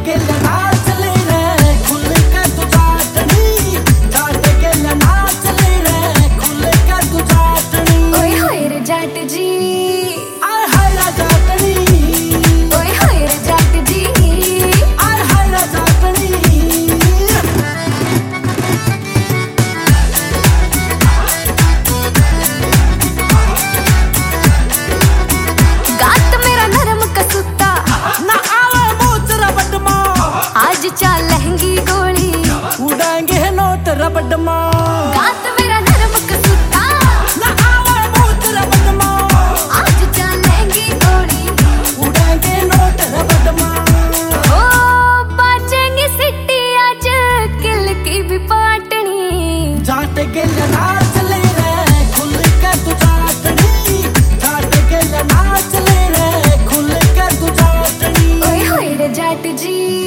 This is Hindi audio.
के नाच ले रे खुल के तू चाटनी, जाट के नाच ले रे खुल के तू चाटनी। ओए होए रे जाट जी, आय हाय रे जाटनी, ओए होए रे जाट जी, आय हाय रे जाटनी। गात मेरा नरम कसूता ना आवे मूच रबड़ मां, आज चाल लहंगी गोली उड़ाएंगे नोट रबड़ मां। गात मेरा नरम कसूता ना आवे मूच रबड़ मां, आज चाल लहंगी गोली उड़ाएंगे नोट रबड़ मां। ओ बाजेंगी सिटी आज किल की भी पाटनी, जाट के नाच ले रे खुल के तू चाटनी, जाट के नाच ले रे खुल के तू चाटनी। ओए होए रे जाट जी।